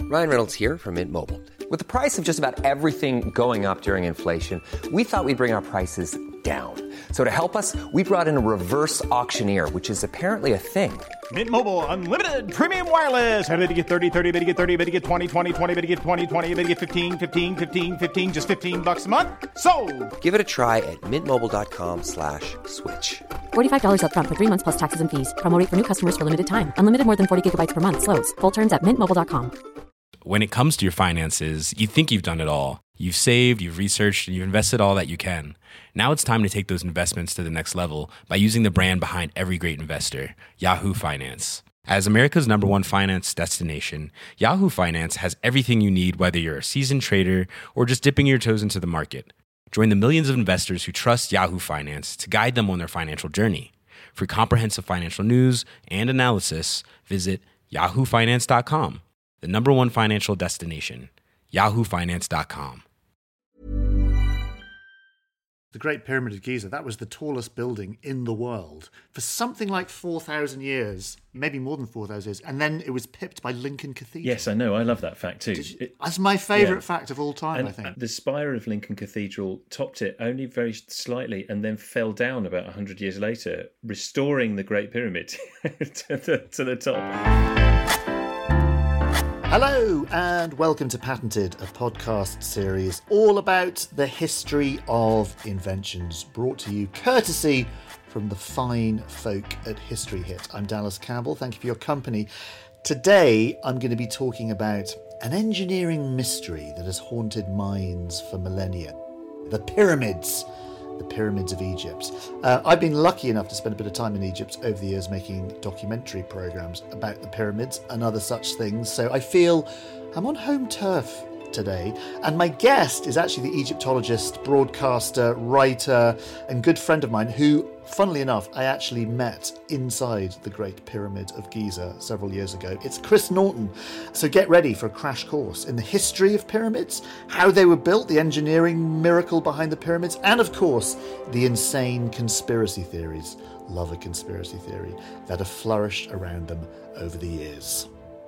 Ryan Reynolds here from Mint Mobile. With the price of just about everything going up during inflation, we thought we'd bring our prices down. So to help us, we brought in a reverse auctioneer, which is apparently a thing. Mint Mobile Unlimited Premium Wireless. How to get 30, 30, bit to get 30, bit to get 20, 20, 20, bit to get 20, 20, bit to get 15, 15, 15, 15, just $15 a month? Sold! Give it a try at mintmobile.com/switch. $45 up front for 3 months plus taxes and fees. Promo rate for new customers for limited time. Unlimited more than 40 gigabytes per month. Slows full terms at mintmobile.com. When it comes to your finances, you think you've done it all. You've saved, you've researched, and you've invested all that you can. Now it's time to take those investments to the next level by using the brand behind every great investor, Yahoo Finance. As America's #1 finance destination, Yahoo Finance has everything you need, whether you're a seasoned trader or just dipping your toes into the market. Join the millions of investors who trust Yahoo Finance to guide them on their financial journey. For comprehensive financial news and analysis, visit yahoofinance.com. The #1 financial destination, yahoofinance.com. The Great Pyramid of Giza, that was the tallest building in the world for something like 4,000 years, maybe more than 4,000 years, and then it was pipped by Lincoln Cathedral. Yes, I know. I love that fact too. That's my favourite fact of all time, and I think. The spire of Lincoln Cathedral topped it only very slightly and then fell down about 100 years later, restoring the Great Pyramid to the top. Hello and welcome to Patented, a podcast series all about the history of inventions, brought to you courtesy from the fine folk at History Hit. I'm Dallas Campbell, thank you for your company. Today I'm going to be talking about an engineering mystery that has haunted minds for millennia. The pyramids of Egypt. I've been lucky enough to spend a bit of time in Egypt over the years making documentary programmes about the pyramids and other such things, so I feel I'm on home turf today. And my guest is actually the Egyptologist, broadcaster, writer, and good friend of mine who, funnily enough, I actually met inside the Great Pyramid of Giza several years ago. It's Chris Norton. So get ready for a crash course in the history of pyramids, how they were built, the engineering miracle behind the pyramids, and of course, the insane conspiracy theories, love a conspiracy theory, that have flourished around them over the years.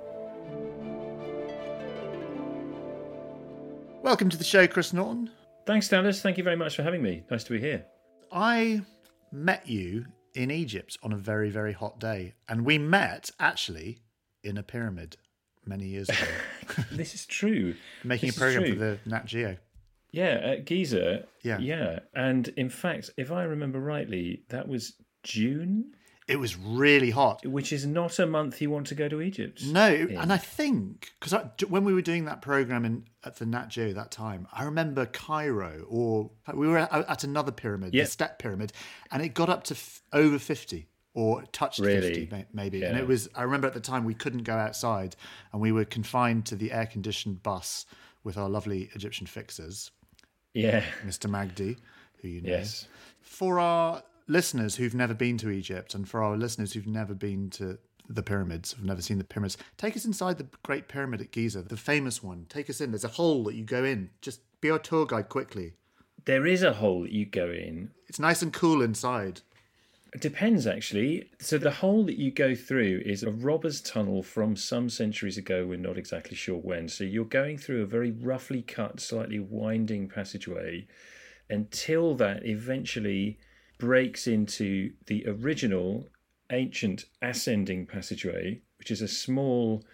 Welcome to the show, Chris Norton. Thanks, Dallas. Thank you very much for having me. Nice to be here. I met you in Egypt on a very, very hot day. And we met, actually, in a pyramid many years ago. This is true. Making a program for the Nat Geo. Yeah, at Giza. Yeah. And in fact, if I remember rightly, that was June? It was really hot. Which is not a month you want to go to Egypt. No, and I think, because when we were doing that programme at the Nat Geo that time, I remember Cairo, or we were at another pyramid, the Step Pyramid, and it got up to over 50, or touched 50 maybe. Yeah. And it was, I remember at the time we couldn't go outside, and we were confined to the air-conditioned bus with our lovely Egyptian fixers. Yeah. Mr. Magdi, who you know. Yes. For our listeners who've never been to Egypt, and for our listeners who've never been to the pyramids, have never seen the pyramids, take us inside the Great Pyramid at Giza, the famous one. Take us in. There's a hole that you go in. Just be our tour guide quickly. There is a hole that you go in. It's nice and cool inside. It depends, actually. So the hole that you go through is a robber's tunnel from some centuries ago. We're not exactly sure when. So you're going through a very roughly cut, slightly winding passageway until that eventually breaks into the original ancient ascending passageway, which is a small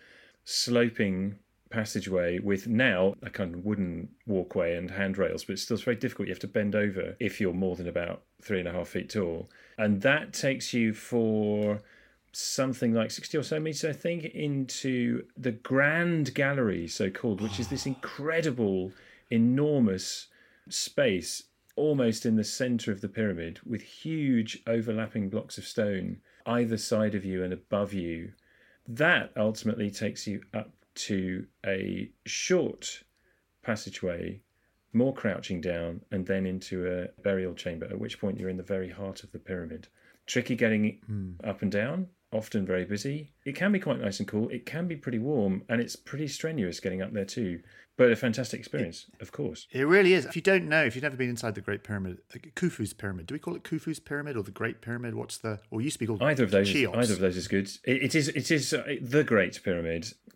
sloping passageway with now a kind of wooden walkway and handrails, but it's still very difficult. You have to bend over if you're more than about 3.5 feet tall. And that takes you for something like 60 or so meters, I think, into the Grand Gallery, so-called, which is this incredible, enormous space almost in the centre of the pyramid with huge overlapping blocks of stone either side of you and above you. That ultimately takes you up to a short passageway, more crouching down, and then into a burial chamber, at which point you're in the very heart of the pyramid. Tricky getting up and down, often very busy. It can be quite nice and cool. It can be pretty warm, and it's pretty strenuous getting up there too. But a fantastic experience, of course. It really is. If you don't know, if you've never been inside the Great Pyramid, Khufu's Pyramid, do we call it Khufu's Pyramid or the Great Pyramid? Or used to be called Either of those. Cheops. Either of those is good. It is the Great Pyramid.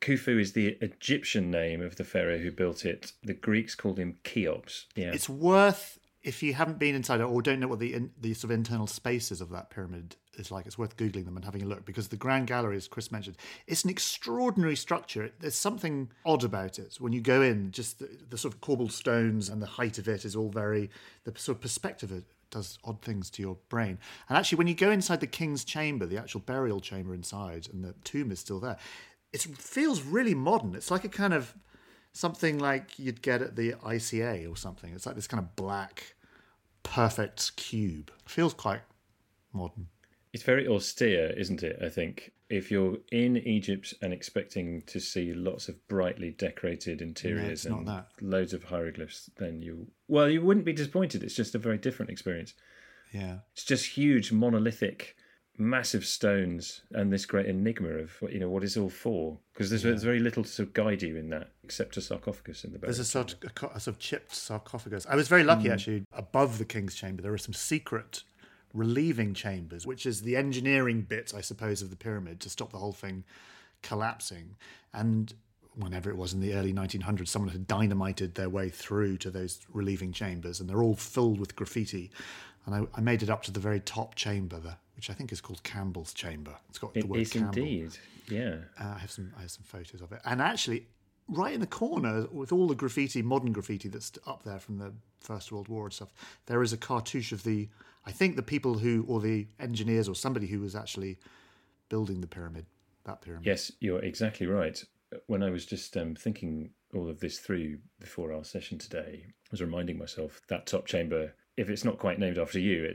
Khufu is the Egyptian name of the pharaoh who built it. The Greeks called him Cheops. Yeah. It's worth, if you haven't been inside it or don't know what the sort of internal spaces of that pyramid is like, it's worth Googling them and having a look, because the Grand Gallery, as Chris mentioned, it's an extraordinary structure. There's something odd about it. When you go in, just the sort of cobblestones and the height of it is all very, the sort of perspective of it does odd things to your brain. And actually, when you go inside the king's chamber, the actual burial chamber inside, and the tomb is still there, it feels really modern. It's like a kind of something like you'd get at the ICA or something. It's like this kind of black, perfect cube. It feels quite modern. It's very austere, isn't it? I think if you're in Egypt and expecting to see lots of brightly decorated interiors and loads of hieroglyphs, then you wouldn't be disappointed. It's just a very different experience. Yeah. It's just huge, monolithic, massive stones and this great enigma of what it's all for. Because there's very little to sort of guide you in that, except a sarcophagus in the back. There's a sort of chipped sarcophagus. I was very lucky, actually. Above the king's chamber, there are some secret relieving chambers, which is the engineering bit, I suppose, of the pyramid to stop the whole thing collapsing. And whenever it was in the early 1900s, someone had dynamited their way through to those relieving chambers, and they're all filled with graffiti. And I made it up to the very top chamber, which I think is called Campbell's Chamber. It's got the word Campbell. Indeed, yeah. I have some photos of it. And actually, right in the corner, with all the graffiti, modern graffiti that's up there from the First World War and stuff, there is a cartouche of the people who, or the engineers or somebody who was actually building that pyramid. Yes, you're exactly right. When I was just thinking all of this through before our session today, I was reminding myself that top chamber, if it's not quite named after you,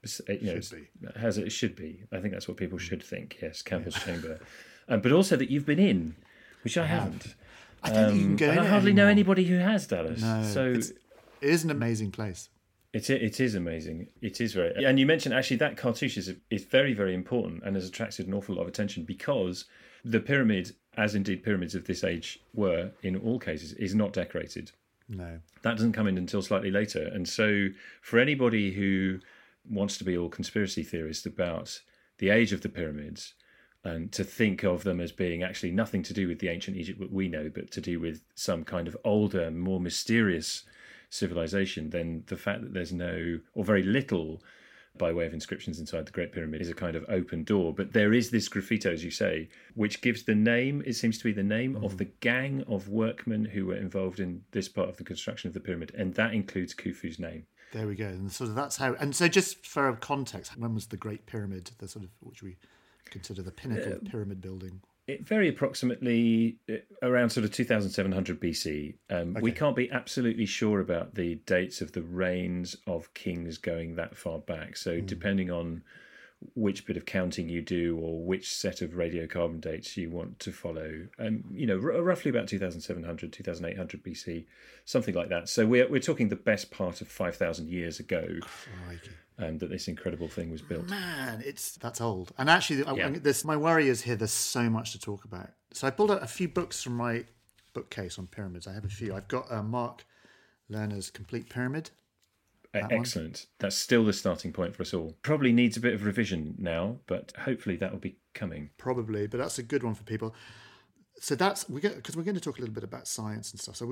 it should be. I think that's what people should think. Yes, Campbell's Chamber, but also that you've been in, which I haven't. I don't think you can go in. I hardly know anybody who has, Dallas. No, so it is an amazing place. It is amazing. It is very. And you mentioned actually that cartouche is very, very important and has attracted an awful lot of attention because the pyramid, as indeed pyramids of this age were in all cases, is not decorated. No. That doesn't come in until slightly later. And so for anybody who wants to be all conspiracy theorist about the age of the pyramids and to think of them as being actually nothing to do with the ancient Egypt that we know, but to do with some kind of older, more mysterious civilization, then the fact that there's no or very little by way of inscriptions inside the Great Pyramid is a kind of open door. But there is this graffito, as you say, which gives the name, it seems to be the name of the gang of workmen who were involved in this part of the construction of the pyramid. And that includes Khufu's name. There we go. And sort of that's how, and so just for context, when was the Great Pyramid, the sort of, which we consider the pinnacle of pyramid building? It very approximately around sort of 2700 BC. Okay. We can't be absolutely sure about the dates of the reigns of kings going that far back. So depending on which bit of counting you do or which set of radiocarbon dates you want to follow, roughly about 2700, 2800 BC, something like that. So we're talking the best part of 5,000 years ago. Crikey. That this incredible thing was built. Man, that's old. And actually, my worry is here, there's so much to talk about. So I pulled out a few books from my bookcase on pyramids. I have a few. I've got Mark Lerner's Complete Pyramid. Excellent. That's still the starting point for us all. Probably needs a bit of revision now, but hopefully that will be coming. Probably, but that's a good one for people. So because we're going to talk a little bit about science and stuff. So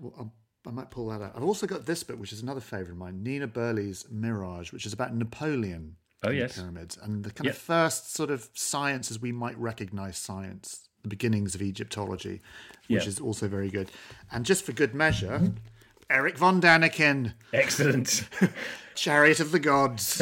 I might pull that out. I've also got this book, which is another favourite of mine, Nina Burley's Mirage, which is about Napoleon and the pyramids and the kind of first sort of science as we might recognise science, the beginnings of Egyptology, which is also very good. And just for good measure, Eric von Daniken. Excellent. Chariot of the Gods.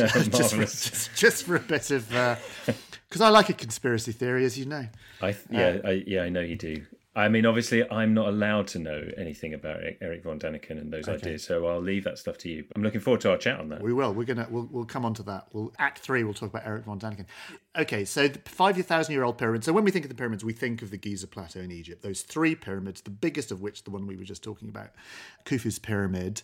just for a bit of... Because I like a conspiracy theory, as you know. I know you do. I mean, obviously, I'm not allowed to know anything about Eric von Daniken and those ideas, so I'll leave that stuff to you. I'm looking forward to our chat on that. We will. We'll come on to that. Act 3, we'll talk about Eric von Daniken. Okay, so the 5,000-year-old pyramid. So when we think of the pyramids, we think of the Giza Plateau in Egypt. Those 3 pyramids, the biggest of which, the one we were just talking about, Khufu's pyramid.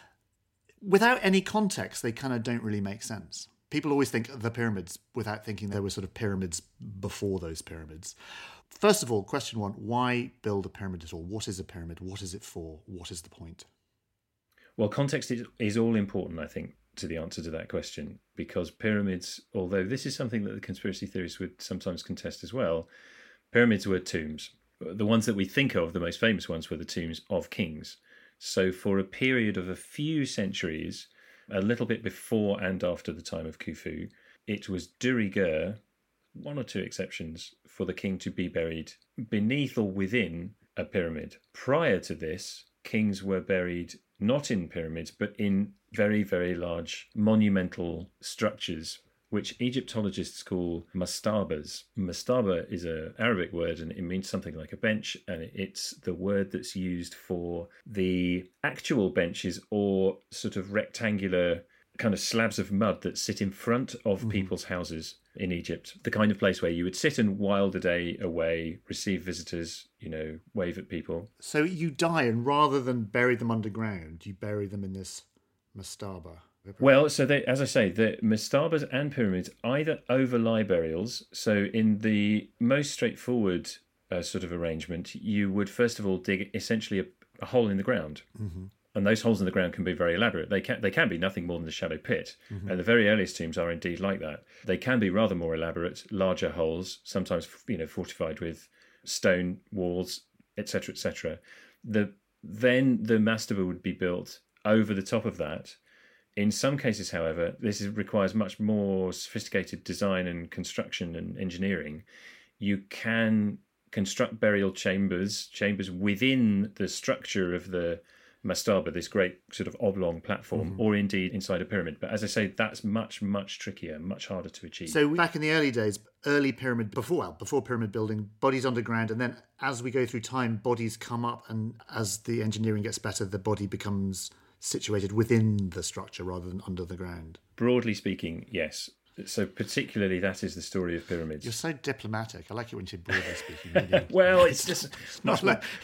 Without any context, they kind of don't really make sense. People always think of the pyramids without thinking there were sort of pyramids before those pyramids. First of all, question 1, why build a pyramid at all? What is a pyramid? What is it for? What is the point? Well, context is all important, I think, to the answer to that question, because pyramids, although this is something that the conspiracy theorists would sometimes contest as well, pyramids were tombs. the ones that we think of, the most famous ones, were the tombs of kings. So for a period of a few centuries, a little bit before and after the time of Khufu, it was de rigueur, one or two exceptions, for the king to be buried beneath or within a pyramid. Prior to this, kings were buried not in pyramids, but in very, very large monumental structures, which Egyptologists call mastabas. Mastaba is an Arabic word, and it means something like a bench, and it's the word that's used for the actual benches or sort of rectangular kind of slabs of mud that sit in front of people's houses in Egypt. The kind of place where you would sit and while the day away, receive visitors, wave at people. So you die, and rather than bury them underground, you bury them in this mastaba. Well, so as I say, the mastabas and pyramids either overlie burials. So in the most straightforward sort of arrangement, you would first of all dig essentially a hole in the ground. Mm-hmm. And those holes in the ground can be very elaborate. They can be nothing more than a shallow pit. Mm-hmm. And the very earliest tombs are indeed like that. They can be rather more elaborate, larger holes, sometimes fortified with stone walls, etc., etc. Then the mastaba would be built over the top of that. In some cases, however, requires much more sophisticated design and construction and engineering. You can construct burial chambers within the structure of the mastaba, this great sort of oblong platform, or indeed inside a pyramid. But as I say, that's much, much trickier, much harder to achieve. So back in the early days, early pyramid, before pyramid building, bodies underground, and then as we go through time, bodies come up, and as the engineering gets better, the body becomes situated within the structure rather than under the ground. Broadly speaking, yes. So particularly that is the story of pyramids. You're so diplomatic. I like it when you're broadly speaking. Well, it's just not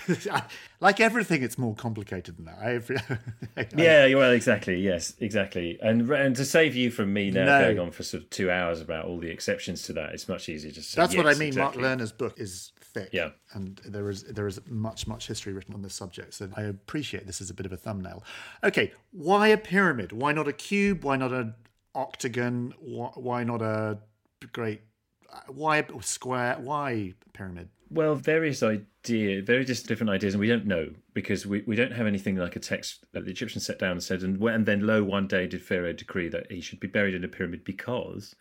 like everything. It's more complicated than that. Yeah, well, exactly. Yes, exactly. And to save you from me now going on for sort of 2 hours about all the exceptions to that, it's much easier to say. That's what I mean. Exactly. Mark Lerner's book is thick, yeah, and there is much history written on this subject. So I appreciate this as a bit of a thumbnail. Okay, why a pyramid? Why not a cube? Why not a octagon? Why not a great? Why a square? Why pyramid? Well, very just different ideas, and we don't know because we don't have anything like a text that the Egyptians set down and said, and then lo, one day did Pharaoh decree that he should be buried in a pyramid because.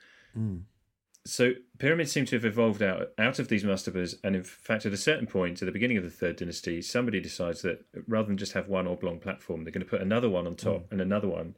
So pyramids seem to have evolved out of these mastabas, and in fact, at a certain point, at the beginning of the Third Dynasty, somebody decides that rather than just have one oblong platform, they're going to put another one on top and another one,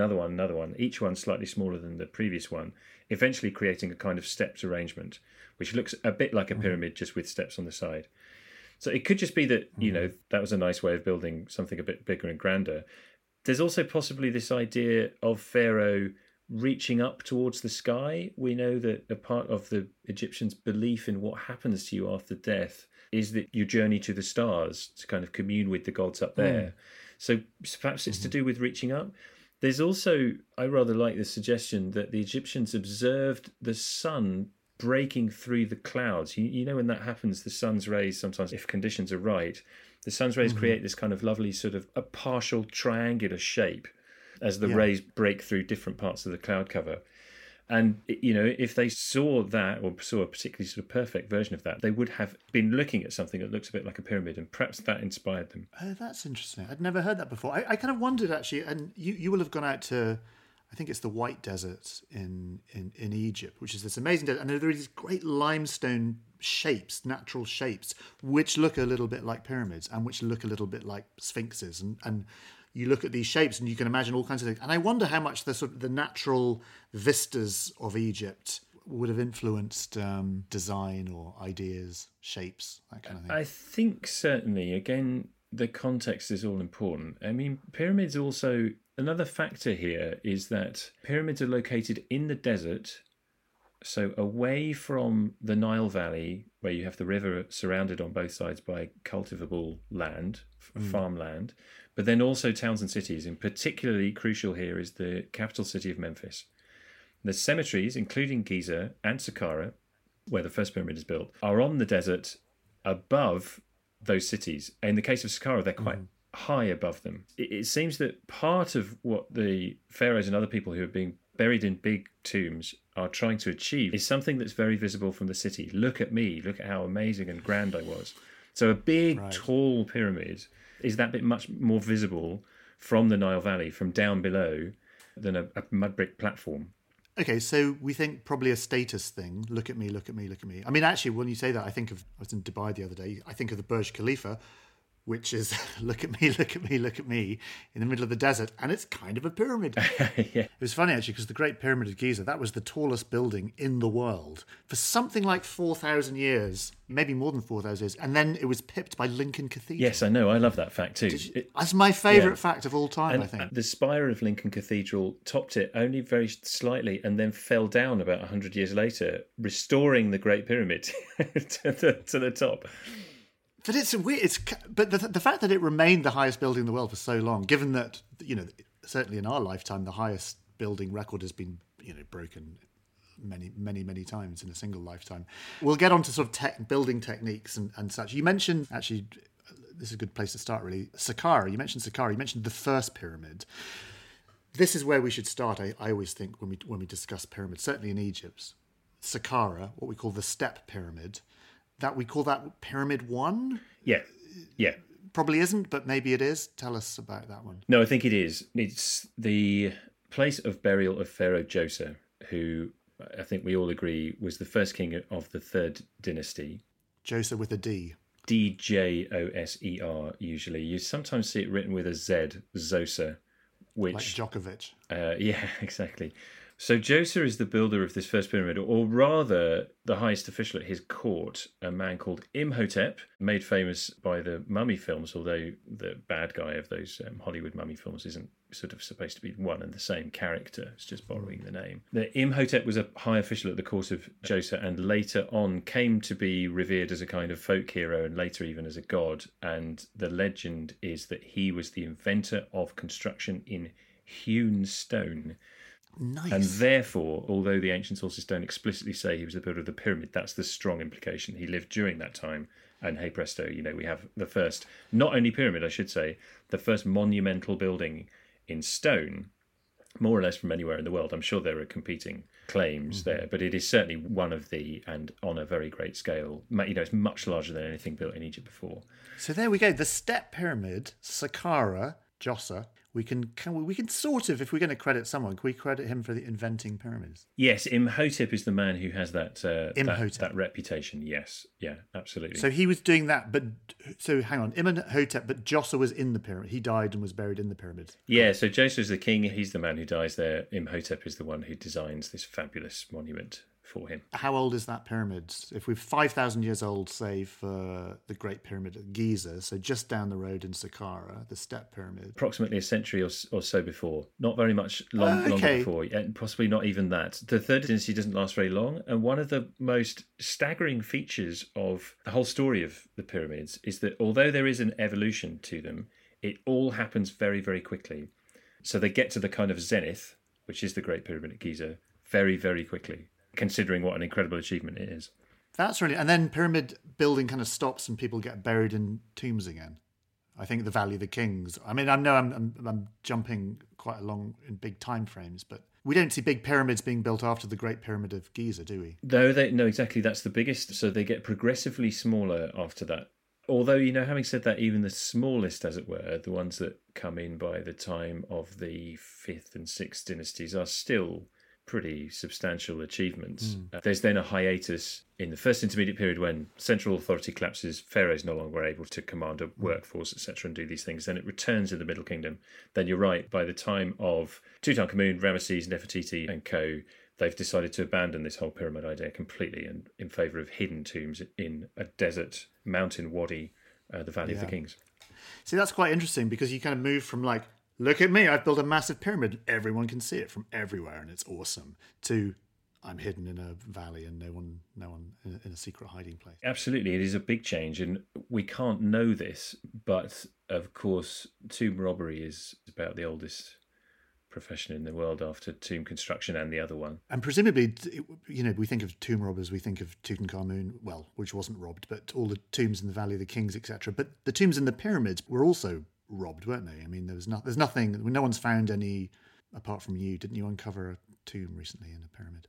each one slightly smaller than the previous one, eventually creating a kind of stepped arrangement, which looks a bit like a pyramid, just with steps on the side. So it could just be that, that was a nice way of building something a bit bigger and grander. There's also possibly this idea of Pharaoh reaching up towards the sky. We know that a part of the Egyptians' belief in what happens to you after death is that you journey to the stars to kind of commune with the gods up there. So perhaps it's to do with reaching up. There's also, I rather like the suggestion that the Egyptians observed the sun breaking through the clouds. You know when that happens, the sun's rays, sometimes if conditions are right, the sun's rays create this kind of lovely sort of a partial triangular shape as the rays break through different parts of the cloud cover. And, if they saw that or saw a particularly sort of perfect version of that, they would have been looking at something that looks a bit like a pyramid, and perhaps that inspired them. Oh, that's interesting. I'd never heard that before. I kind of wondered, actually, and you will have gone out to, I think it's the White Desert in Egypt, which is this amazing desert. And there are these great limestone shapes, natural shapes, which look a little bit like pyramids and which look a little bit like sphinxes. And you look at these shapes and you can imagine all kinds of things. And I wonder how much the natural vistas of Egypt would have influenced design or ideas, shapes, that kind of thing. I think certainly, again, the context is all important. I mean, pyramids also, another factor here is that pyramids are located in the desert, so away from the Nile Valley, where you have the river surrounded on both sides by cultivable land, farmland, but then also towns and cities, and particularly crucial here is the capital city of Memphis. The cemeteries, including Giza and Saqqara, where the first pyramid is built, are on the desert above those cities. In the case of Saqqara, they're quite high above them. It seems that part of what the pharaohs and other people who are being buried in big tombs are trying to achieve is something that's very visible from the city. Look at me, look at how amazing and grand I was. So a big, tall pyramid is that bit much more visible from the Nile Valley, from down below, than a mud brick platform. Okay, so we think probably a status thing. Look at me, look at me, look at me. I mean, actually, when you say that, I was in Dubai the other day. I think of the Burj Khalifa, which is look at me, look at me, look at me in the middle of the desert. And it's kind of a pyramid. Yeah. It was funny, actually, because the Great Pyramid of Giza, that was the tallest building in the world for something like 4,000 years, maybe more than 4,000 years. And then it was pipped by Lincoln Cathedral. Yes, I know. I love that fact too. That's my favourite fact of all time, and I think. The spire of Lincoln Cathedral topped it only very slightly and then fell down about 100 years later, restoring the Great Pyramid to the top. But it's weird. But the fact that it remained the highest building in the world for so long, given that, certainly in our lifetime, the highest building record has been, broken many, many, many times in a single lifetime. We'll get on to sort of building techniques and such. You mentioned, actually, this is a good place to start, really, Saqqara. You mentioned Saqqara. You mentioned the first pyramid. This is where we should start, I always think, when we discuss pyramids, certainly in Egypt. Saqqara, what we call the step pyramid, that we call that Pyramid 1? Yeah. Probably isn't, but maybe it is. Tell us about that one. No, I think it is. It's the place of burial of Pharaoh Djoser, who I think we all agree was the first king of the Third Dynasty. Djoser with a D. Djoser, usually. You sometimes see it written with a Z, Zoser, which... Like Djokovic. Yeah, exactly. So Djoser is the builder of this first pyramid, or rather the highest official at his court, a man called Imhotep, made famous by the mummy films, although the bad guy of those Hollywood mummy films isn't sort of supposed to be one and the same character. It's just borrowing the name. The Imhotep was a high official at the court of Djoser and later on came to be revered as a kind of folk hero and later even as a god. And the legend is that he was the inventor of construction in hewn stone. Nice. And therefore, although the ancient sources don't explicitly say he was the builder of the pyramid, that's the strong implication. He lived during that time. And hey presto, we have the first, not only pyramid, I should say, the first monumental building in stone, more or less from anywhere in the world. I'm sure there are competing claims there, but it is certainly one of the, and on a very great scale. It's much larger than anything built in Egypt before. So there we go. The step pyramid, Saqqara, Djoser. We can sort of, if we're going to credit someone, can we credit him for inventing pyramids? Yes, Imhotep is the man who has that reputation. Yes, yeah, absolutely. So he was doing that, so hang on, Imhotep, but Djoser was in the pyramid. He died and was buried in the pyramid. Yeah, so Djoser is the king. He's the man who dies there. Imhotep is the one who designs this fabulous monument for him. How old is that pyramid? If we're 5,000 years old, say, for the Great Pyramid at Giza, so just down the road in Saqqara, the Step Pyramid. Approximately a century or so before. Not very much longer before, and possibly not even that. The Third Dynasty doesn't last very long, and one of the most staggering features of the whole story of the pyramids is that although there is an evolution to them, it all happens very, very quickly. So they get to the kind of zenith, which is the Great Pyramid at Giza, very, very quickly, considering what an incredible achievement it is. That's really... And then pyramid building kind of stops and people get buried in tombs again. I think the Valley of the Kings. I mean, I know I'm jumping quite along in big time frames, but we don't see big pyramids being built after the Great Pyramid of Giza, do we? No, exactly. That's the biggest. So they get progressively smaller after that. Although, having said that, even the smallest, as it were, the ones that come in by the time of the 5th and 6th dynasties are still pretty substantial achievements. There's then a hiatus in the first intermediate period when central authority collapses, pharaohs no longer able to command a workforce, etc., and do these things. Then it returns in the Middle Kingdom. Then you're right, by the time of Tutankhamun, Ramesses, Nefertiti and co., they've decided to abandon this whole pyramid idea completely and in favour of hidden tombs in a desert mountain wadi, the Valley of the Kings. See, that's quite interesting because you kind of move from like, look at me, I've built a massive pyramid. Everyone can see it from everywhere and it's awesome. To I'm hidden in a valley and no one in a secret hiding place. Absolutely, it is a big change and we can't know this, but of course tomb robbery is about the oldest profession in the world after tomb construction and the other one. And presumably, we think of tomb robbers, we think of Tutankhamun, well, which wasn't robbed, but all the tombs in the Valley of the Kings, etc. But the tombs in the pyramids were also robbed, weren't they? I mean, there's nothing, no one's found any, apart from you. Didn't you uncover a tomb recently in a pyramid?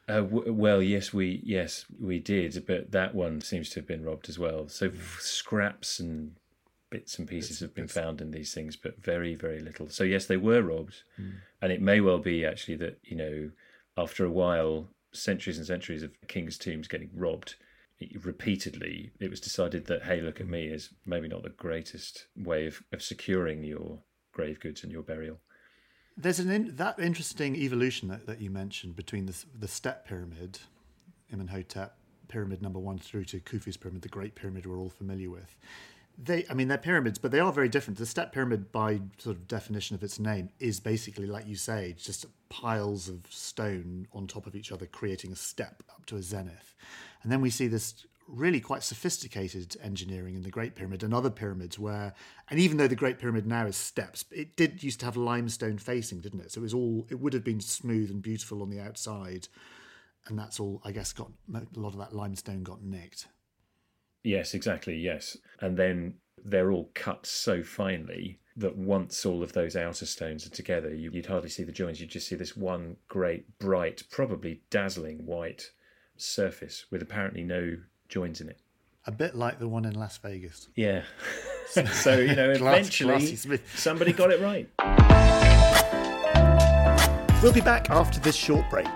Well, yes, we did, but that one seems to have been robbed as well. So scraps and bits and pieces have been found in these things, but very, very little. So yes, they were robbed, and it may well be actually that, after a while, centuries and centuries of kings' tombs getting robbed repeatedly, it was decided that, hey, look at me, is maybe not the greatest way of securing your grave goods and your burial. There's that interesting evolution that you mentioned between the step pyramid, Imhotep pyramid number 1 through to Khufu's pyramid, the Great Pyramid we're all familiar with. They're pyramids, but they are very different. The step pyramid, by sort of definition of its name, is basically, like you say, just piles of stone on top of each other, creating a step up to a zenith. And then we see this really quite sophisticated engineering in the Great Pyramid and other pyramids and even though the Great Pyramid now is steps, it did used to have limestone facing, didn't it? So it would have been smooth and beautiful on the outside, and that's all, I guess, a lot of that limestone got nicked. Yes, exactly, yes. And then they're all cut so finely that once all of those outer stones are together, you'd hardly see the joins. You'd just see this one great, bright, probably dazzling white surface with apparently no joins in it. A bit like the one in Las Vegas. Yeah. So eventually somebody got it right. We'll be back after this short break.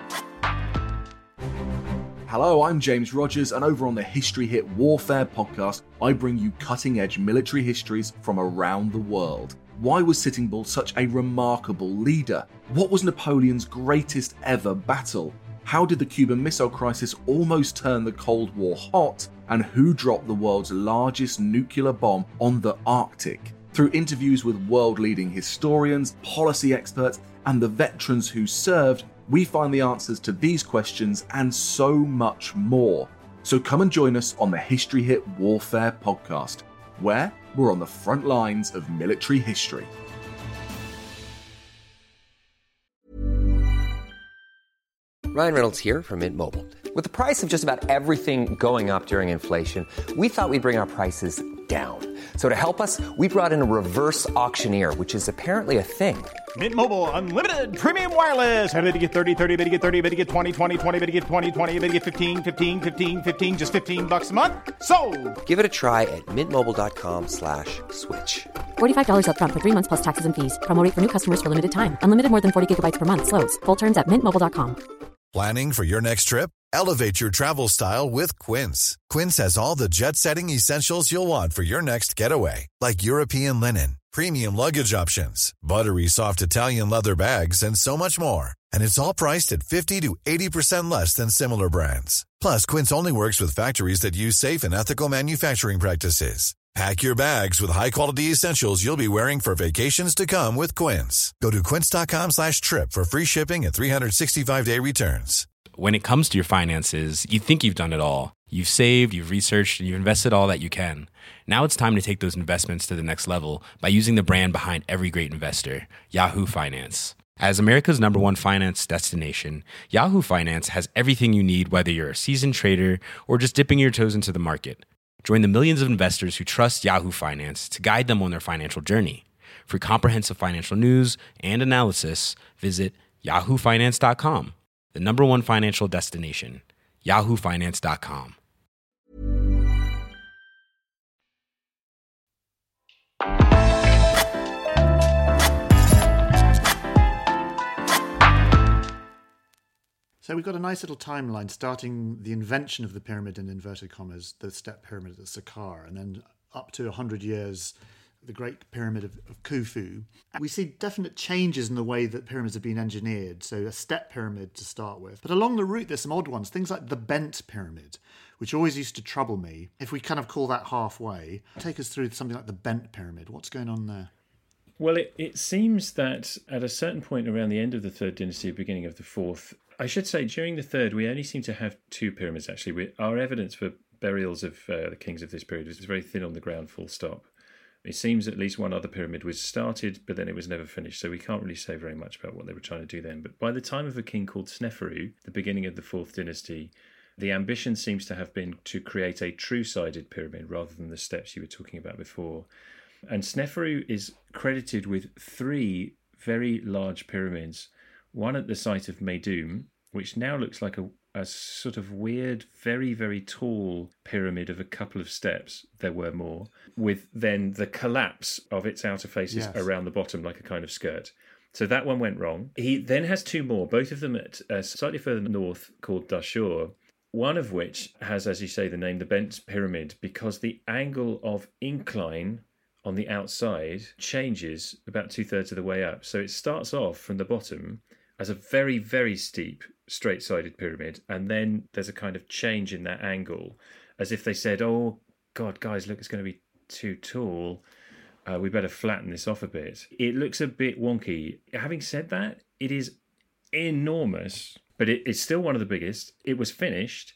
Hello, I'm James Rogers, and over on the History Hit Warfare podcast, I bring you cutting-edge military histories from around the world. Why was Sitting Bull such a remarkable leader? What was Napoleon's greatest ever battle? How did the Cuban Missile Crisis almost turn the Cold War hot? And who dropped the world's largest nuclear bomb on the Arctic? Through interviews with world-leading historians, policy experts, and the veterans who served, we find the answers to these questions and so much more. So come and join us on the History Hit Warfare podcast, where we're on the front lines of military history. Ryan Reynolds here from Mint Mobile. With the price of just about everything going up during inflation, we thought we'd bring our prices down. So to help us, we brought in a reverse auctioneer, which is apparently a thing. Mint Mobile Unlimited Premium Wireless. How to get 30, 30, bit to get 30, bit to get 20, 20, 20, bit to get 20, 20, bit to get 15, 15, 15, 15, just $15 a month? Sold! Give it a try at mintmobile.com/switch. $45 up front for 3 months plus taxes and fees. Promo rate for new customers for limited time. Unlimited more than 40 gigabytes per month. Slows full terms at mintmobile.com. Planning for your next trip? Elevate your travel style with Quince. Quince has all the jet-setting essentials you'll want for your next getaway, like European linen, premium luggage options, buttery soft Italian leather bags, and so much more. And it's all priced at 50 to 80% less than similar brands. Plus, Quince only works with factories that use safe and ethical manufacturing practices. Pack your bags with high-quality essentials you'll be wearing for vacations to come with Quince. Go to quince.com/trip for free shipping and 365-day returns. When it comes to your finances, you think you've done it all. You've saved, you've researched, and you've invested all that you can. Now it's time to take those investments to the next level by using the brand behind every great investor, Yahoo Finance. As America's #1 finance destination, Yahoo Finance has everything you need, whether you're a seasoned trader or just dipping your toes into the market. Join the millions of investors who trust Yahoo Finance to guide them on their financial journey. For comprehensive financial news and analysis, visit yahoofinance.com, the #1 financial destination, yahoofinance.com. So we've got a nice little timeline starting the invention of the pyramid in inverted commas, the step pyramid at Saqqara, and then up to 100 years, the Great Pyramid of Khufu. We see definite changes in the way that pyramids have been engineered. So a step pyramid to start with. But along the route, there's some odd ones. Things like the bent pyramid, which always used to trouble me. If we kind of call that halfway, take us through something like the bent pyramid. What's going on there? Well, it seems that at a certain point around the end of the Third Dynasty, beginning of the Fourth, I should say during the Third, we only seem to have 2 pyramids, actually. Our evidence for burials of the kings of this period was very thin on the ground, full stop. It seems at least one other pyramid was started, but then it was never finished, so we can't really say very much about what they were trying to do then. But by the time of a king called Sneferu, the beginning of the Fourth Dynasty, the ambition seems to have been to create a true-sided pyramid rather than the steps you were talking about before. And Sneferu is credited with 3 very large pyramids, one at the site of Meidum, which now looks like a sort of weird, very, very tall pyramid of a couple of steps. There were more, with then the collapse of its outer faces around the bottom like a kind of skirt. So that one went wrong. He then has two more, both of them at slightly further north, called Dashur, one of which has, as you say, the name the Bent Pyramid, because the angle of incline on the outside changes about 2/3 of the way up. So it starts off from the bottom as a very, very steep, straight-sided pyramid, and then there's a kind of change in that angle, as if they said, oh, God, guys, look, it's going to be too tall. We better flatten this off a bit. It looks a bit wonky. Having said that, it is enormous, but it's still one of the biggest. It was finished.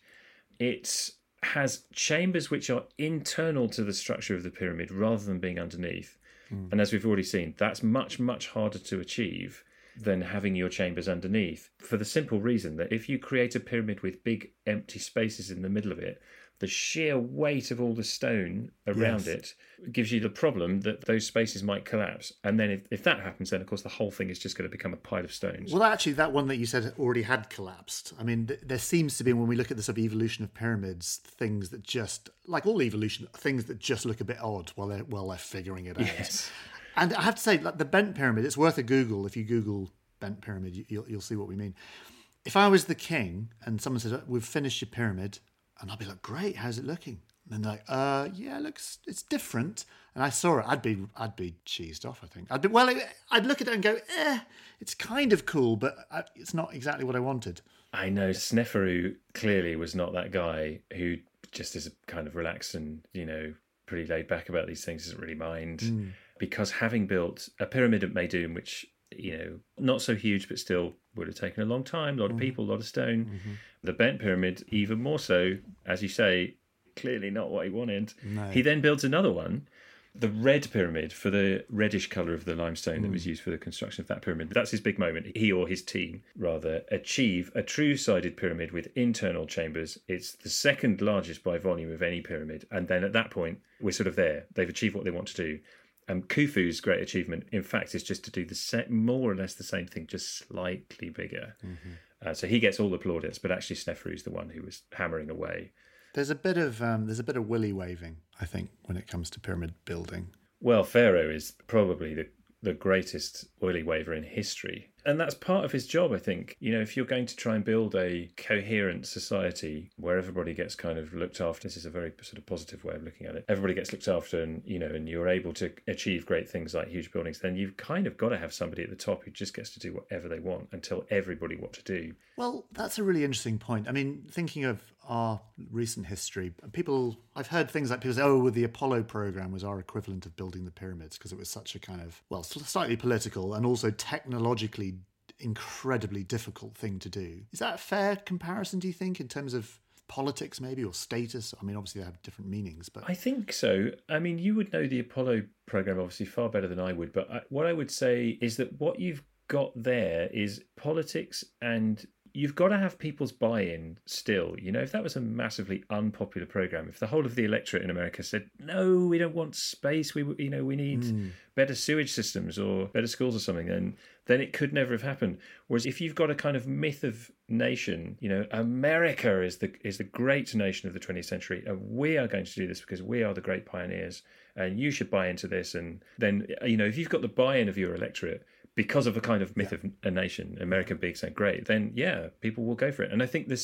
It has chambers which are internal to the structure of the pyramid rather than being underneath. And as we've already seen, that's much, much harder to achieve than having your chambers underneath, for the simple reason that if you create a pyramid with big empty spaces in the middle of it, the sheer weight of all the stone around it gives you the problem that those spaces might collapse. And then if that happens, then of course the whole thing is just going to become a pile of stones. Well, actually, that one that you said already had collapsed. I mean, there seems to be, when we look at the sort of evolution of pyramids, things that just, like all evolution, things that just look a bit odd while they're figuring it out. Yes. And I have to say, like the Bent Pyramid, it's worth a Google. If you Google Bent Pyramid, you'll see what we mean. If I was the king and someone said, we've finished your pyramid, and I'd be like, great, how's it looking? And they're like, yeah, it's different. And I saw it, I'd be cheesed off, I think. I'd look at it and go, it's kind of cool, but it's not exactly what I wanted. I know Sneferu clearly was not that guy who just is kind of relaxed and, pretty laid back about these things, doesn't really mind. Because having built a pyramid at Meidum, which, not so huge, but still would have taken a long time, a lot of people, a lot of stone. The Bent Pyramid, even more so, as you say, clearly not what he wanted. No. He then built another one, the Red Pyramid, for the reddish colour of the limestone that was used for the construction of that pyramid. That's his big moment. He, or his team, rather, achieve a true-sided pyramid with internal chambers. It's the second largest by volume of any pyramid. And then at that point, we're sort of there. They've achieved what they want to do. Khufu's great achievement, in fact, is just to do more or less the same thing, just slightly bigger. So he gets all the plaudits, but actually Sneferu's the one who was hammering away. There's a bit of willy waving, I think, when it comes to pyramid building. Well, Pharaoh is probably the greatest willy waver in history. And that's part of his job, I think. If you're going to try and build a coherent society where everybody gets kind of looked after, this is a very sort of positive way of looking at it. Everybody gets looked after and you're able to achieve great things like huge buildings, then you've kind of got to have somebody at the top who just gets to do whatever they want and tell everybody what to do. Well, that's a really interesting point. I mean, thinking of our recent history, I've heard things like people say, the Apollo program was our equivalent of building the pyramids because it was such a kind of, slightly political and also technologically incredibly difficult thing to do. Is that a fair comparison, do you think, in terms of politics maybe, or status? I mean, obviously they have different meanings, but... I think so. I mean, you would know the Apollo program obviously far better than I would, but what I would say is that what you've got there is politics, and you've got to have people's buy-in still. If that was a massively unpopular program, if the whole of the electorate in America said, no, we don't want space, we need better sewage systems or better schools or something, then it could never have happened. Whereas if you've got a kind of myth of nation, America is the great nation of the 20th century, and we are going to do this because we are the great pioneers, and you should buy into this. And then, if you've got the buy-in of your electorate because of a kind of myth of a nation, America being so great, then people will go for it. And I think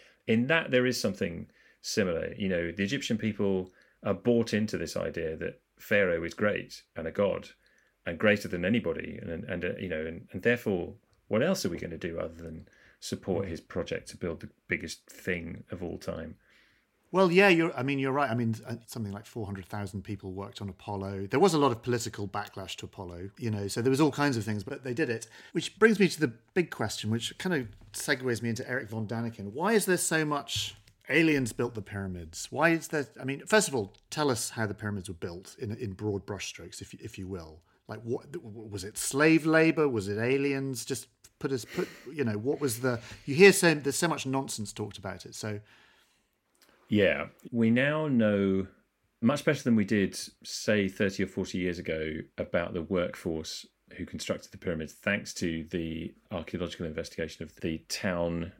there is something similar. The Egyptian people are bought into this idea that Pharaoh is great and a god and greater than anybody, and therefore, what else are we going to do other than support his project to build the biggest thing of all time? Well, yeah, you're right. I mean, something like 400,000 people worked on Apollo. There was a lot of political backlash to Apollo, so there was all kinds of things, but they did it. Which brings me to the big question, which kind of segues me into Eric von Daniken. Why is there so much aliens built the pyramids? Why is there... I mean, first of all, tell us how the pyramids were built in broad brushstrokes, if you will. Like, what was it? Slave labor? Was it aliens? Just what was the... You hear there's so much nonsense talked about it, so... Yeah, we now know much better than we did, say, 30 or 40 years ago about the workforce who constructed the pyramids, thanks to the archaeological investigation of the town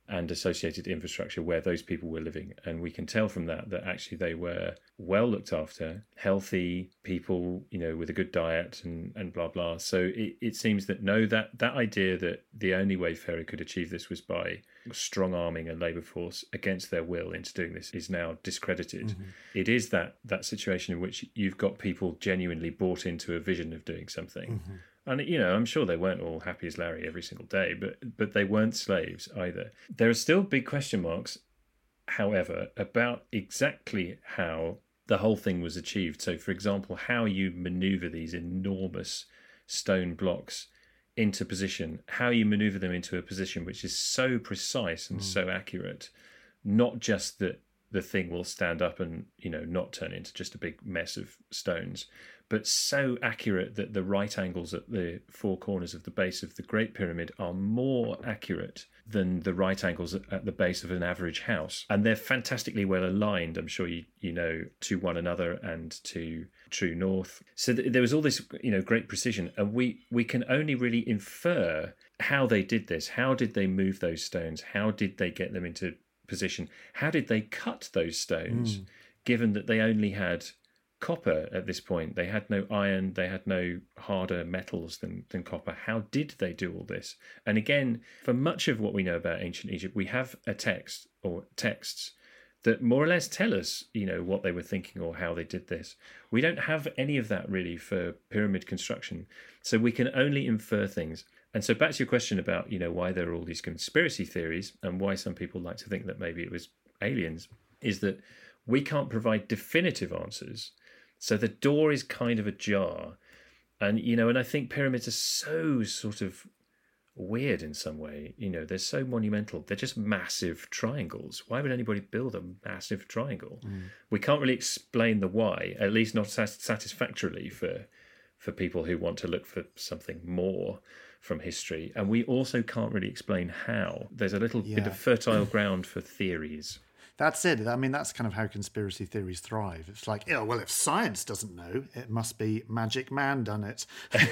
and associated infrastructure where those people were living. And we can tell from that actually they were well looked after, healthy people, with a good diet and blah, blah. So it seems that that idea that the only way Ferry could achieve this was by strong arming a labour force against their will into doing this is now discredited. Mm-hmm. It is that situation in which you've got people genuinely bought into a vision of doing something. Mm-hmm. And, I'm sure they weren't all happy as Larry every single day, but they weren't slaves either. There are still big question marks, however, about exactly how the whole thing was achieved. So, for example, how you maneuver these enormous stone blocks into position, how you maneuver them into a position which is so precise and so accurate, not just that the thing will stand up and, not turn into just a big mess of stones, but so accurate that the right angles at the four corners of the base of the Great Pyramid are more accurate than the right angles at the base of an average house. And they're fantastically well aligned, I'm sure you know, to one another and to true north. So there was all this, great precision. And we can only really infer how they did this. How did they move those stones? How did they get them into position? How did they cut those stones, given that they only had copper at this point? They had no iron, they had no harder metals than copper. How did they do all this? And again, for much of what we know about ancient Egypt, we have a text or texts that more or less tell us, what they were thinking or how they did this. We don't have any of that really for pyramid construction. So we can only infer things. And so back to your question about, why there are all these conspiracy theories and why some people like to think that maybe it was aliens, is that we can't provide definitive answers. So the door is kind of ajar. And, and I think pyramids are so sort of weird in some way. They're so monumental. They're just massive triangles. Why would anybody build a massive triangle? We can't really explain the why, at least not satisfactorily for people who want to look for something more from history. And we also can't really explain how. There's a little bit of fertile ground for theories. That's it. I mean, that's kind of how conspiracy theories thrive. It's like, well, if science doesn't know, it must be Magic Man done it,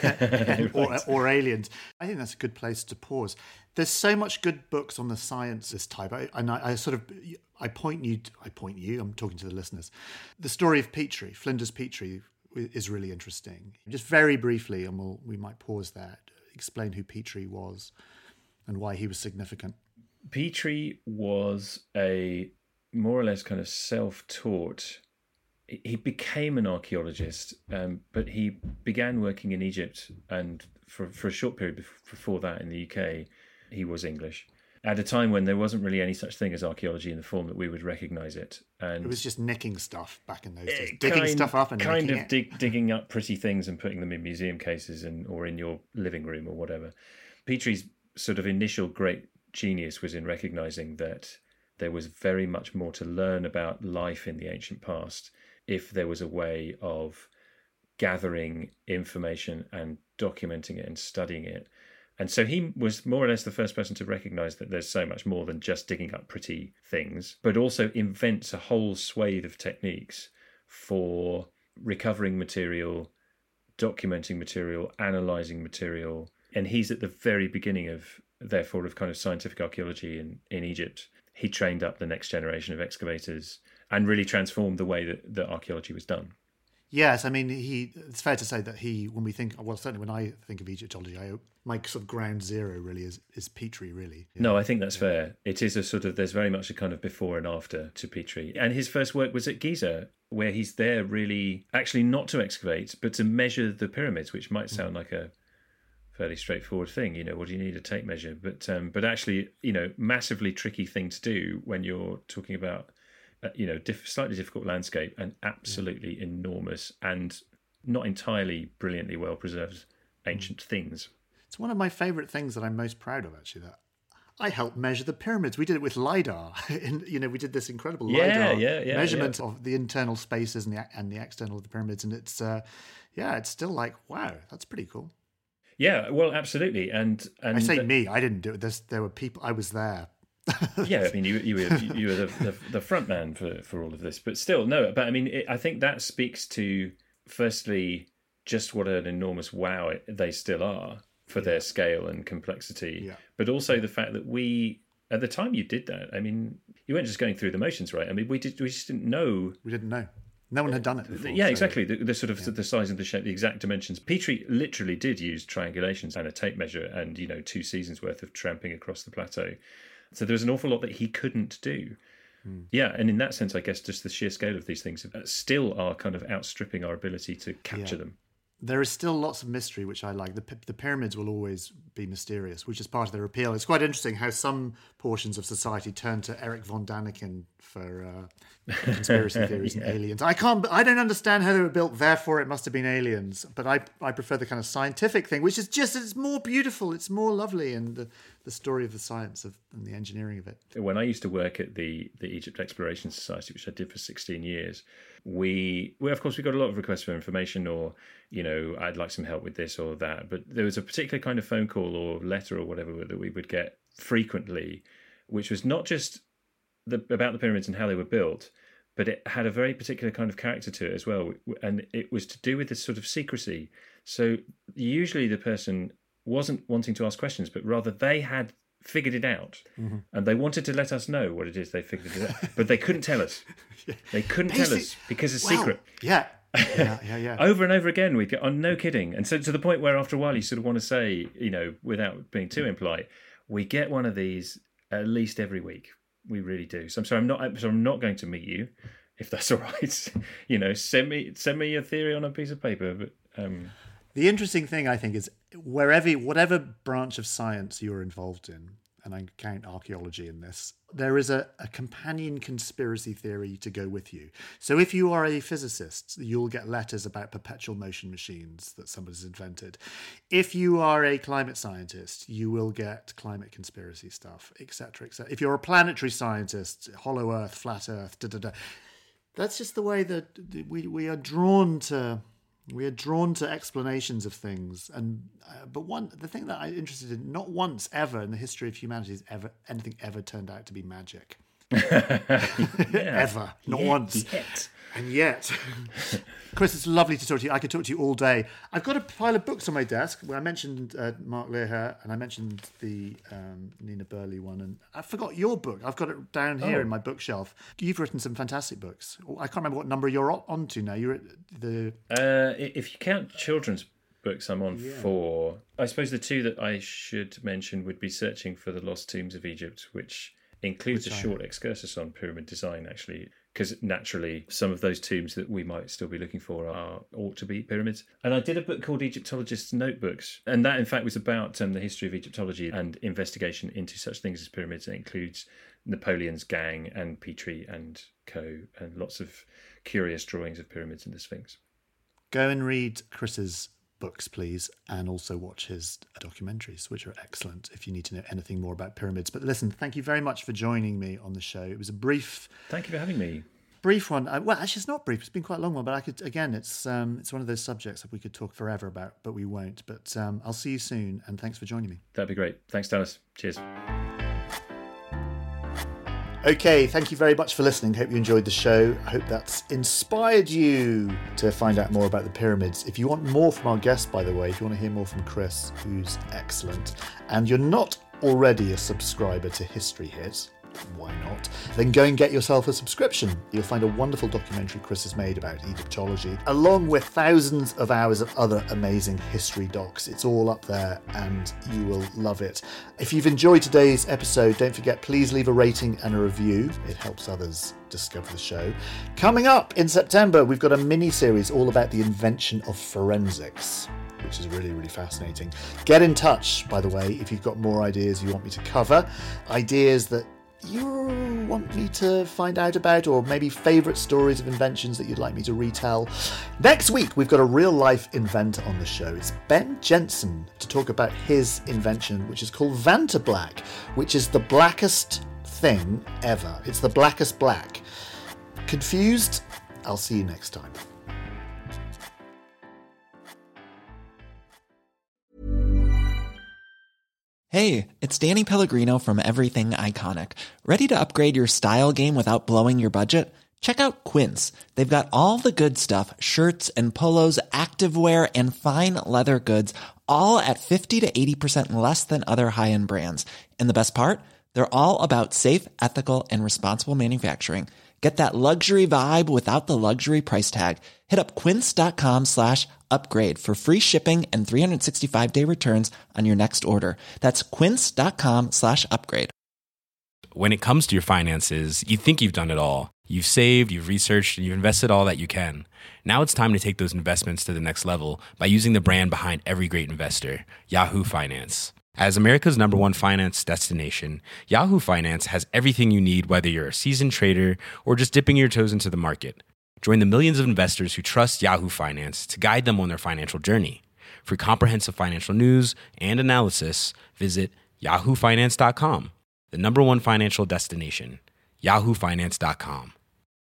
or aliens. I think that's a good place to pause. There's so much good books on the science this type, I point you. I'm talking to the listeners. The story of Petrie, Flinders Petrie, is really interesting. Just very briefly, and we might pause there. Explain who Petrie was and why he was significant. Petrie was a more or less kind of self-taught. He became an archaeologist, but he began working in Egypt, and for a short period before that in the UK, he was English. At a time when there wasn't really any such thing as archaeology in the form that we would recognise it. And it was just nicking stuff back in those days. Digging stuff up and kind of digging up pretty things and putting them in museum cases or in your living room or whatever. Petrie's sort of initial great genius was in recognising that there was very much more to learn about life in the ancient past if there was a way of gathering information and documenting it and studying it. And so he was more or less the first person to recognise that there's so much more than just digging up pretty things, but also invents a whole swathe of techniques for recovering material, documenting material, analysing material. And he's at the very beginning of kind of scientific archaeology in Egypt. He trained up the next generation of excavators and really transformed the way that archaeology was done. Yes, I mean, it's fair to say that certainly when I think of Egyptology, my sort of ground zero really is Petrie, really. Yeah. No, I think that's fair. It is there's very much a kind of before and after to Petrie. And his first work was at Giza, where he's there really, actually not to excavate, but to measure the pyramids, which might sound like a fairly straightforward thing. What do you need a tape measure? But actually, massively tricky thing to do when you're talking about slightly difficult landscape and absolutely enormous and not entirely brilliantly well preserved ancient things. It's one of my favourite things that I'm most proud of, actually, that I helped measure the pyramids. We did it with LiDAR. We did this incredible LiDAR measurement of the internal spaces and the external of the pyramids. And it's still like, wow, that's pretty cool. Yeah, well, absolutely. And I say me, I didn't do it. There were people, I was there. Yeah, I mean, you were the front man for all of this, but still, no. But I mean, I think that speaks to, firstly, just what an enormous they still are for their scale and complexity, but also the fact that we, At the time you did that, I mean, you weren't just going through the motions, right? I mean, we just didn't know. We didn't know. No one had done it before. Yeah, exactly. The sort of the size and the shape, the exact dimensions. Petrie literally did use triangulations and a tape measure and, 2 seasons worth of tramping across the plateau. So there was an awful lot that he couldn't do. Yeah, and in that sense, I guess just the sheer scale of these things still are kind of outstripping our ability to capture them. There is still lots of mystery, which I like. The pyramids will always be mysterious, which is part of their appeal. It's quite interesting how some portions of society turn to Eric von Daniken for conspiracy theories and aliens. I don't understand how they were built, therefore it must have been aliens. But I prefer the kind of scientific thing, which is just, it's more beautiful, it's more lovely, and the story of the science and the engineering of it. When I used to work at the Egypt Exploration Society, which I did for 16 years, we of course we got a lot of requests for information, or I'd like some help with this or that, but there was a particular kind of phone call or letter or whatever that we would get frequently, which was not just about the pyramids and how they were built, but it had a very particular kind of character to it as well, and it was to do with this sort of secrecy. So usually the person wasn't wanting to ask questions, but rather they had figured it out, and they wanted to let us know what it is they figured it out, but they couldn't tell us. They couldn't tell us because it's secret. Yeah. Over and over again, we'd get on, no kidding. And so to the point where after a while you sort of want to say, without being too impolite, we get one of these at least every week. We really do. So I'm not going to meet you, if that's all right. Send me your theory on a piece of paper. But the interesting thing, I think, is whatever branch of science you're involved in, and I count archaeology in this, there is a companion conspiracy theory to go with you. So if you are a physicist, you'll get letters about perpetual motion machines that somebody's invented. If you are a climate scientist, you will get climate conspiracy stuff, etc., etc. If you're a planetary scientist, hollow Earth, flat Earth, that's just the way that we are drawn to. We are drawn to explanations of things, but the thing that I'm interested in, not once ever in the history of humanity has anything ever turned out to be magic. Ever, not once. And yet, Chris, it's lovely to talk to you. I could talk to you all day. I've got a pile of books on my desk where I mentioned Mark Leher, and I mentioned the Nina Burley one, and I forgot your book. I've got it down here in my bookshelf. You've written some fantastic books. I can't remember what number you're on to now. You're at the... if you count children's books, I'm on 4. I suppose the 2 that I should mention would be Searching for the Lost Tombs of Egypt, which includes a short excursus on pyramid design, actually, because naturally some of those tombs that we might still be looking for ought to be pyramids. And I did a book called Egyptologists' Notebooks, and that in fact was about the history of Egyptology and investigation into such things as pyramids. It includes Napoleon's gang and Petrie and co, and lots of curious drawings of pyramids and the Sphinx. Go and read Chris's books, please, and also watch his documentaries, which are excellent if you need to know anything more about pyramids. But listen, thank you very much for joining me on the show. It was a brief... Thank you for having me. Brief one. Well, actually, it's not brief. It's been quite a long one, but I could, again, it's one of those subjects that we could talk forever about, but we won't. But I'll see you soon, and thanks for joining me. That'd be great. Thanks, Dallas. Cheers. Okay, thank you very much for listening. Hope you enjoyed the show. I hope that's inspired you to find out more about the pyramids. If you want more from our guest, by the way, if you want to hear more from Chris, who's excellent, and you're not already a subscriber to History Hit, why not? Then go and get yourself a subscription. You'll find a wonderful documentary Chris has made about Egyptology, along with thousands of hours of other amazing history docs. It's all up there and you will love it. If you've enjoyed today's episode, don't forget, please leave a rating and a review. It helps others discover the show. Coming up in September, we've got a mini-series all about the invention of forensics, which is really, really fascinating. Get in touch, by the way, if you've got more ideas you want me to cover, ideas that you want me to find out about, or maybe favourite stories of inventions that you'd like me to retell. Next week, we've got a real-life inventor on the show. It's Ben Jensen to talk about his invention, which is called Vantablack, which is the blackest thing ever. It's the blackest black. Confused? I'll see you next time. Hey, it's Danny Pellegrino from Everything Iconic. Ready to upgrade your style game without blowing your budget? Check out Quince. They've got all the good stuff, shirts and polos, activewear, and fine leather goods, all at 50 to 80% less than other high-end brands. And the best part? They're all about safe, ethical, and responsible manufacturing. Get that luxury vibe without the luxury price tag. Hit up quince.com/upgrade for free shipping and 365-day returns on your next order. That's quince.com/upgrade. When it comes to your finances, you think you've done it all. You've saved, you've researched, and you've invested all that you can. Now it's time to take those investments to the next level by using the brand behind every great investor, Yahoo Finance. As America's #1 finance destination, Yahoo Finance has everything you need, whether you're a seasoned trader or just dipping your toes into the market. Join the millions of investors who trust Yahoo Finance to guide them on their financial journey. For comprehensive financial news and analysis, visit yahoofinance.com, the #1 financial destination, yahoofinance.com.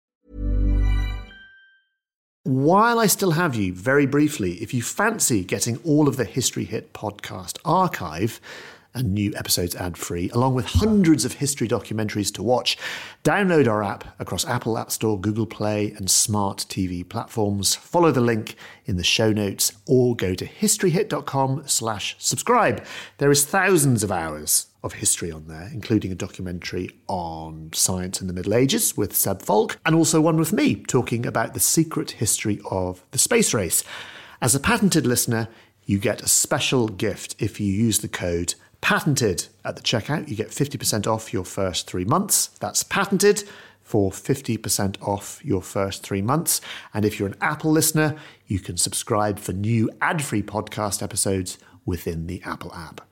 While I still have you, very briefly, if you fancy getting all of the History Hit podcast archive and new episodes ad-free, along with hundreds of history documentaries to watch, download our app across Apple App Store, Google Play, and smart TV platforms. Follow the link in the show notes or go to historyhit.com/subscribe. There is thousands of hours of history on there, including a documentary on science in the Middle Ages with Seb Falk, and also one with me talking about the secret history of the space race. As a patented listener, you get a special gift if you use the code PATENTED at the checkout. You get 50% off your first 3 months. That's PATENTED for 50% off your first 3 months. And if you're an Apple listener, you can subscribe for new ad-free podcast episodes within the Apple app.